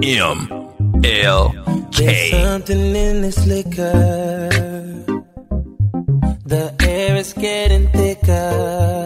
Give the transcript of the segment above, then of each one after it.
MLK. There's something in this liquor. The air is getting thicker.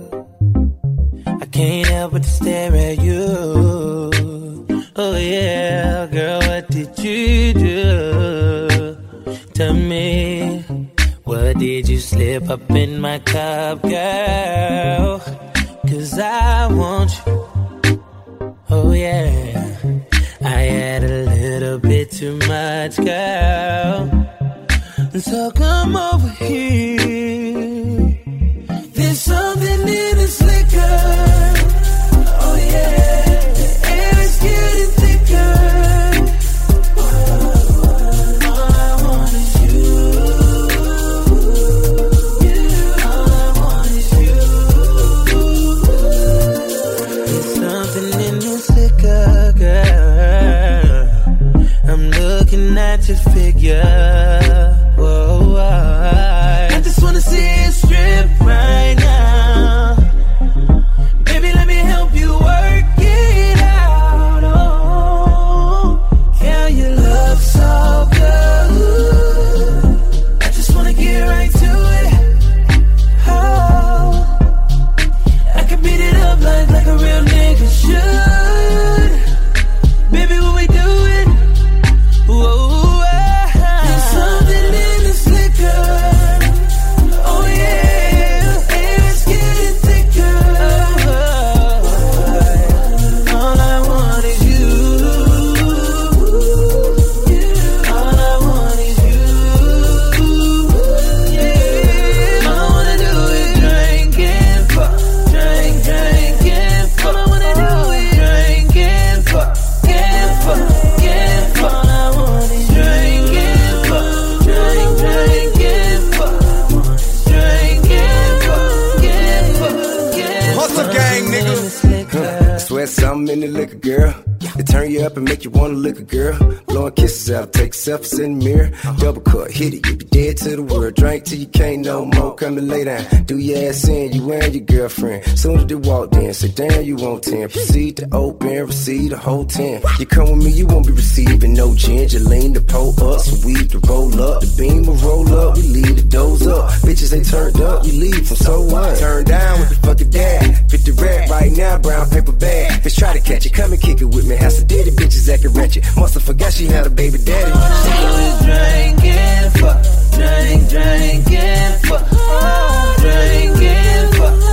I can't help but to stare at you. Oh yeah, girl, what did you do? Tell me, what did you slip up in my cup, girl? 'Cause I want you. Oh yeah, I had a little bit too much, girl. So come over here. There's something in this liquor. Oh yeah, the air is getting thicker. All I want is you. All I want is you. There's something in this liquor, girl. I'm looking at your figure. Whoa, I just wanna see it strip right now. Baby, let me help you work it out. Oh, yeah, you look so good. I just wanna get right to it. Oh, I can beat it up like a real nigga should. Baby, when we do it, whoa. Something in the liquor, girl. They turn you up and make you wanna lick a girl. Blowing kisses out, take selfies in the mirror. Double cut, hit it, you be dead to the world. Drink till you can't no more, come and lay down. Do your ass in, you and your girlfriend. Soon as they walked in, say damn, you want 10. Proceed to open, receive the whole 10. You come with me, you won't be receiving no ginger. Lean to pull up, so we to roll up. The beam will roll up, we leave the doors up. Bitches ain't turned up, we leave from so what? Turn down with the fucking dad. 50 rap right now, brown paper bag. Bitch try to catch it, come and kick it with me. Have some ditty bitches acting ratchet. Musta forgot she had a baby daddy. She was drinking, fuck, drinking, fuck, drinking, fuck.